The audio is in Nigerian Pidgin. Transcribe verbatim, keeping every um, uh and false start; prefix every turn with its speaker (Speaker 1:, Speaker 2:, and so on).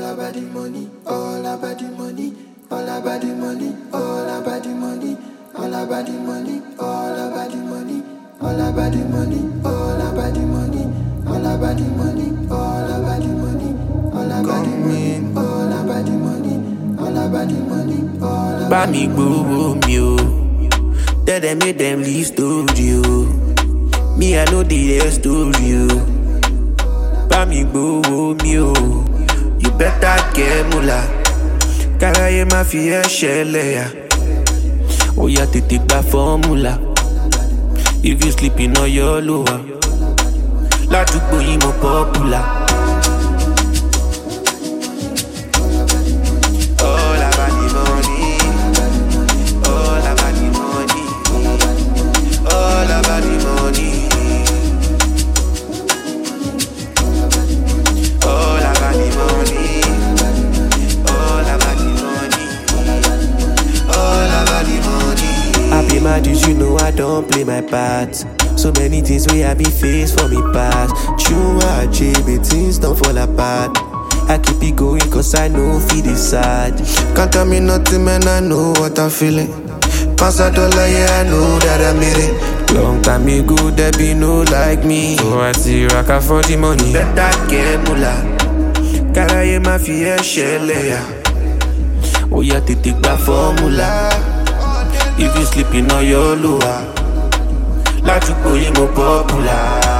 Speaker 1: about the money, all about the money, all about the money, all about the money, all about the money, all about the money, all about the money, all about the money, all about the money, all about the money, all about the money, all about the money, all about the money, all about
Speaker 2: Buy me gbogbo mi o, tell them make them leave studio. Me I know the real story o. Buy me gbogbo mi o, you better get mula. Káráyé má fi ẹ́ ṣẹlẹ̀ yà. Ó yá tètè gba fọ́múlà. If you sleeping on your lower, ládùúgbò yìí mo popular. All about the money, all about the money, all about the money, all about the money, all about the money, all about the money. I be mad, you know I don't play my part. So many things where I be faced for me past. True, I but things don't fall apart. I keep it going cause I know feel decide.
Speaker 3: Can't tell me nothing, man, I know what I'm feeling. Pass a dollar, yeah, I know that I made it.
Speaker 2: Long time ago, there be no like me. So I see rock for the money. Better get mula. Káráyé má fi ẹ́ ṣẹlẹ̀ yà. Ó yá tètè gba fọ́múlà. If you sleeping on your lower, ládùúgbò yìí mo popular.